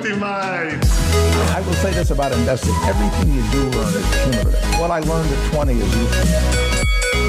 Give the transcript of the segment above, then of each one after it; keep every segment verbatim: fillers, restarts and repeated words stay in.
Equity Mates. I will say this about investing. Everything you do learn is cumulative. What I learned at twenty is useful.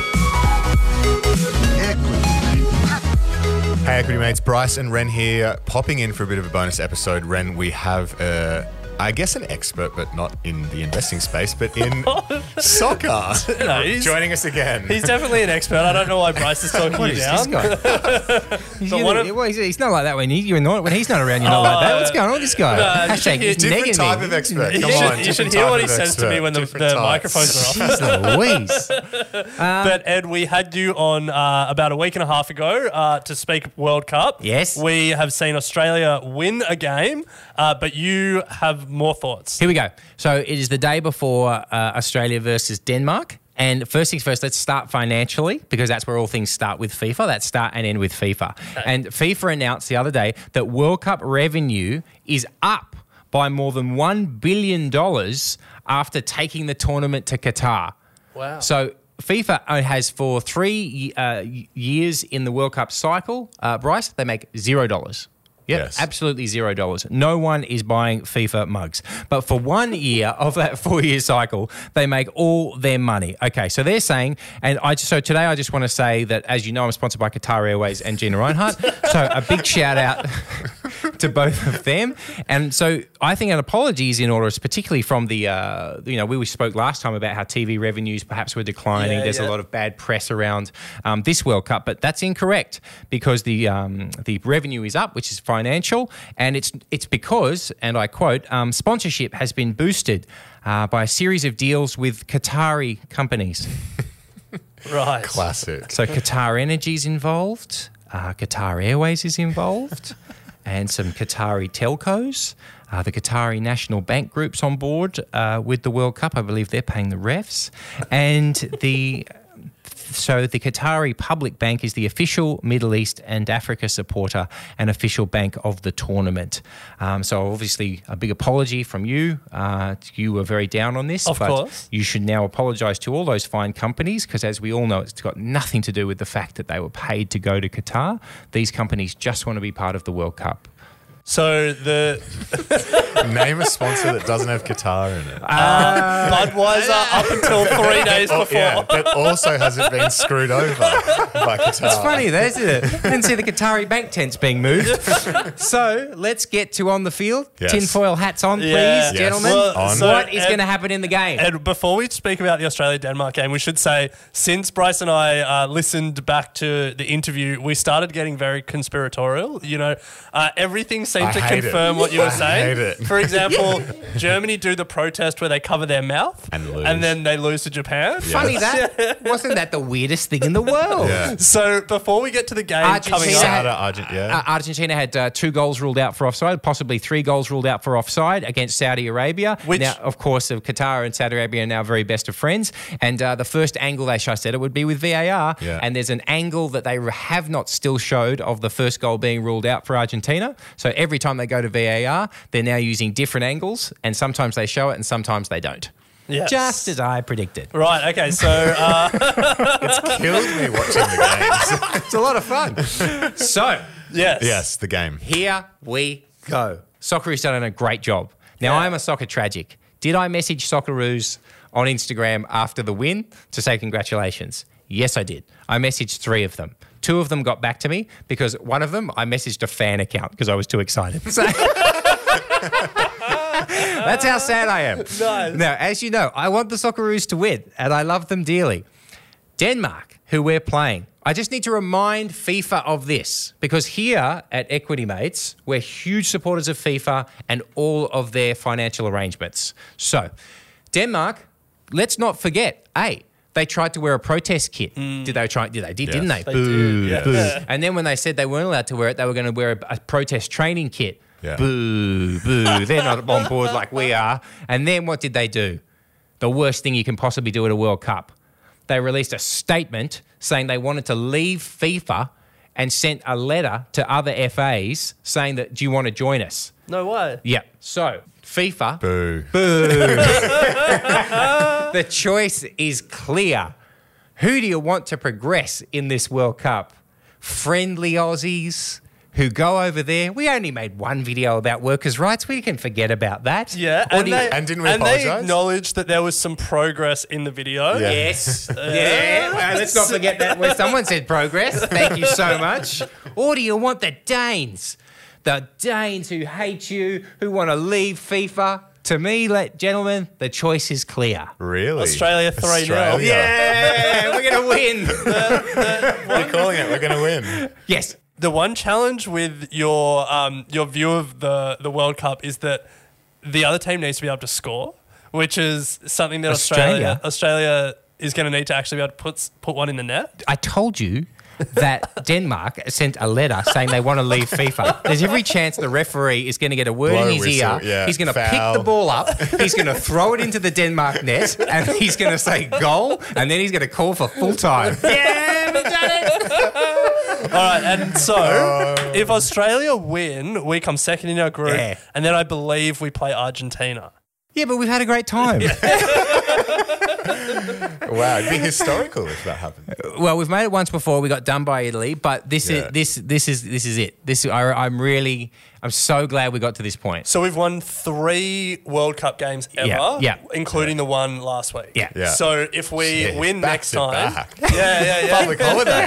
Hey, Equity Mates, Bryce and Ren here, popping in for a bit of a bonus episode. Ren, we have, uh, I guess, an expert, but not in the investing space, but in soccer. No, he's, joining us again. He's definitely an expert. I don't know why Bryce is talking What you is down. this guy? he's, So gonna- one of- well, he's, he's not like that when he, you're not. When he's not around, you're not like that. What's going on with this guy? No, you should Hashtag hear- he's Different negging type me. of expert. You Come should, on. you should different hear type what he of says to me expert. when the, Different the types. microphones are off. Jeez Louise. But Ed, we had you on uh, about a week and a half ago uh, to speak World Cup. Yes. We have seen Australia win a game, uh, but you have more thoughts. Here we go. So it is the day before uh, Australia versus Denmark. And first things first, let's start financially because that's where all things start with FIFA. That's start and end with FIFA. And FIFA announced the other day that World Cup revenue is up by more than one billion dollars after taking the tournament to Qatar. Wow. So FIFA has for three uh, years in the World Cup cycle, uh, Bryce, they make zero dollars. Yep, Yes. absolutely zero dollars. No one is buying FIFA mugs. But for one year of that four-year cycle, they make all their money. Okay, so they're saying, and I so today I just want to say that, as you know, I'm sponsored by Qatar Airways and Gina Reinhart. So a big shout out to both of them. And so I think an apology is in order, particularly from the, uh, you know, we spoke last time about how T V revenues perhaps were declining. Yeah, There's yeah. a lot of bad press around um, this World Cup, but that's incorrect because the um, the revenue is up, which is financial, and it's it's because, and I quote, um, sponsorship has been boosted uh, by a series of deals with Qatari companies. Right. Classic. So Qatar Energy's involved, uh, Qatar Airways is involved, and some Qatari telcos. Uh, the Qatari National Bank Group's on board uh, with the World Cup. I believe they're paying the refs. And the so the Qatari Public Bank is the official Middle East and Africa supporter and official bank of the tournament. Um, so obviously a big apology from you. Uh, you were very down on this. Of but course. You should now apologise to all those fine companies because, as we all know, it's got nothing to do with the fact that they were paid to go to Qatar. These companies just want to be part of the World Cup. So the Name a sponsor that doesn't have Qatar in it. Budweiser up until three days Oh, before. yeah, but also hasn't been screwed over by Qatar. It's funny, though, isn't it? I didn't see the Qatari bank tents being moved. So let's get to on the field. Yes. Tinfoil hats on, please, Yeah. Yes. gentlemen. Well, On. so What is Ed- going to happen in the game? And before we speak about the Australia-Denmark game, we should say, since Bryce and I uh, listened back to the interview, we started getting very conspiratorial. You know, uh, everything seemed I to hate confirm it. what you were I saying. hate it. For example, Germany do the protest where they cover their mouth And lose. and then they lose to Japan. Funny that. Wasn't that the weirdest thing in the world? Yeah. So before we get to the game coming Argentina up, had- Shout out Argent, yeah. Uh, Argentina had uh, two goals ruled out for offside, possibly three goals ruled out for offside against Saudi Arabia. Which- now, of course, of Qatar and Saudi Arabia are now very best of friends. And uh, the first angle they I said it would be with V A R. Yeah. And there's an angle that they have not still showed of the first goal being ruled out for Argentina. So every time they go to V A R, they're now using different angles, and sometimes they show it and sometimes they don't. Yes. Just as I predicted. Right, okay, so uh, Killed me watching the games. It's a lot of fun. So, yes. Yes, the game. here we go. Socceroos done a great job. Now, Yeah. I'm a soccer tragic. Did I message Socceroos on Instagram after the win to say congratulations? Yes, I did. I messaged three of them. Two of them got back to me because one of them I messaged a fan account because I was too excited. So that's how sad I am. Nice. Now, as you know, I want the Socceroos to win and I love them dearly. Denmark, who we're playing, I just need to remind FIFA of this because here at Equity Mates, we're huge supporters of FIFA and all of their financial arrangements. So, Denmark, let's not forget, A, they tried to wear a protest kit. Did they try? Did they? Did, Yes. Didn't they? They Boo, did, boo. yes. And then when they said they weren't allowed to wear it, they were going to wear a, a protest training kit. Yeah. Boo, boo. They're not on board like we are. And then what did they do? The worst thing you can possibly do at a World Cup. They released a statement saying they wanted to leave FIFA and sent a letter to other F As saying that, do you want to join us? No way. Yeah. So, FIFA, Boo. the choice is clear. Who do you want to progress in this World Cup? Friendly Aussies, who go over there. We only made one video about workers' rights. We can forget about that. Yeah, Or and do you- they, And didn't we and they apologise? acknowledged that there was some progress in the video. Yeah. Yes. Yeah. Well, let's not forget that where someone said progress. Thank you so much. Or do you want the Danes? The Danes who hate you, who want to leave FIFA? To me, let, gentlemen, the choice is clear. Really? Australia three nil. Australia. Yeah, we're going to win. We're calling it. We're going to win. Yes. The one challenge with your um, your view of the, the World Cup is that the other team needs to be able to score, which is something that Australia Australia? Australia is going to need to actually be able to put put one in the net. I told you that Denmark sent a letter saying they want to leave FIFA. There's every chance the referee is going to get a word Blow in his whistle, ear. yeah. He's going to pick Foul. the ball up. He's going to throw it into the Denmark net, and he's going to say goal, and then he's going to call for full time. Yeah, we done it. All right, and so if Australia win, we come second in our group, Yeah. and then I believe we play Argentina. Yeah, but we've had a great time. Wow, it'd be historical if that happened. Well, we've made it once before. We got done by Italy, but this Yeah. is this this is this is it. This I, I'm really I'm so glad we got to this point. So we've won three World Cup games ever, Yeah, yeah. including the one last week. Yeah. Yeah. So if we Yes, win back next to time, back. yeah, yeah, yeah. Public holiday.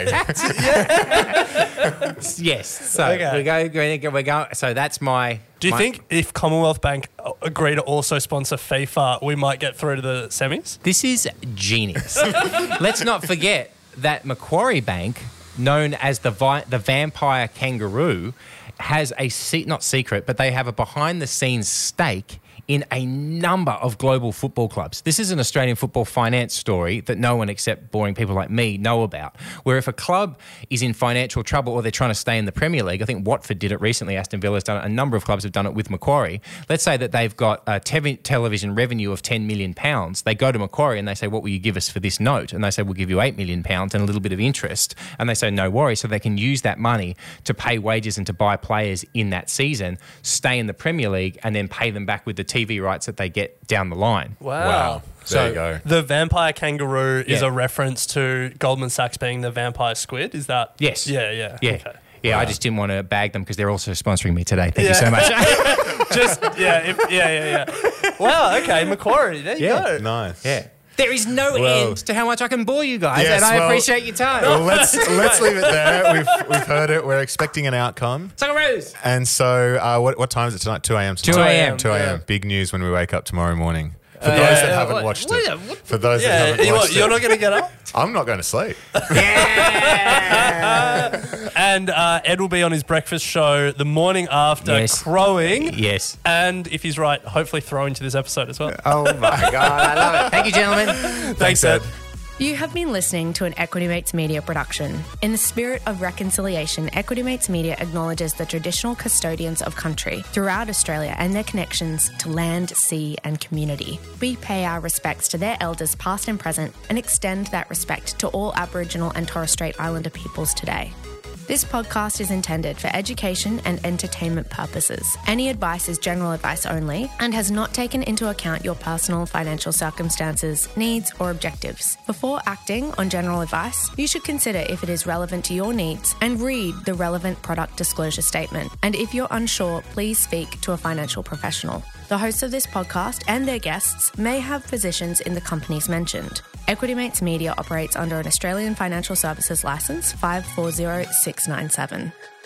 Yes. So Okay. we go, we go, we go. So that's my. Do you my- think if Commonwealth Bank agree to also sponsor FIFA, we might get through to the semis? This is genius. Let's not forget that Macquarie Bank, known as the vi- the Vampire Kangaroo, has a se- not secret, but they have a behind the scenes stake in a number of global football clubs. This is an Australian football finance story that no one except boring people like me know about, where if a club is in financial trouble or they're trying to stay in the Premier League, I think Watford did it recently, Aston Villa's done it, a number of clubs have done it with Macquarie. Let's say that they've got a te- television revenue of ten million pounds. They go to Macquarie and they say, what will you give us for this note? And they say, we'll give you eight million pounds and a little bit of interest. And they say, no worries. So they can use that money to pay wages and to buy players in that season, stay in the Premier League, and then pay them back with the T V rights that they get down the line. Wow. There So- you go. The vampire kangaroo is Yeah. a reference to Goldman Sachs being the vampire squid. Is that? Yes. Yeah, yeah. Yeah. Okay. Yeah, I just didn't want to bag them because they're also sponsoring me today. Thank you so Yeah. much. Just, yeah, if, yeah, yeah, yeah. Wow, okay, Macquarie, there you Yeah. go. Nice. Yeah. There is no Well- end to how much I can bore you guys, Yes, and I well- appreciate your time. Well, let's let's leave it there. We've we've heard it. We're expecting an outcome. Socceroos! And so, uh, what what time is it tonight? two a.m. two a.m. two a.m. Yeah. Big news when we wake up tomorrow morning. For Uh, those that yeah, haven't what- watched what- it. what- For those that Yeah, haven't you, watched what, you're it. not going to get up? I'm not going to sleep. And uh, Ed will be on his breakfast show the morning after, Yes. crowing. Yes. And if he's right, hopefully throw into this episode as well. Oh my God, I love it. Thank you, gentlemen. Thanks, Ed. You have been listening to an Equity Mates Media production. In the spirit of reconciliation, Equity Mates Media acknowledges the traditional custodians of country throughout Australia and their connections to land, sea and community. We pay our respects to their elders past and present and extend that respect to all Aboriginal and Torres Strait Islander peoples today. This podcast is intended for education and entertainment purposes. Any advice is general advice only and has not taken into account your personal financial circumstances, needs, or objectives. Before acting on general advice, you should consider if it is relevant to your needs and read the relevant product disclosure statement. And if you're unsure, please speak to a financial professional. The hosts of this podcast and their guests may have positions in the companies mentioned. Equity Mates Media operates under an Australian Financial Services Licence five four zero six nine seven.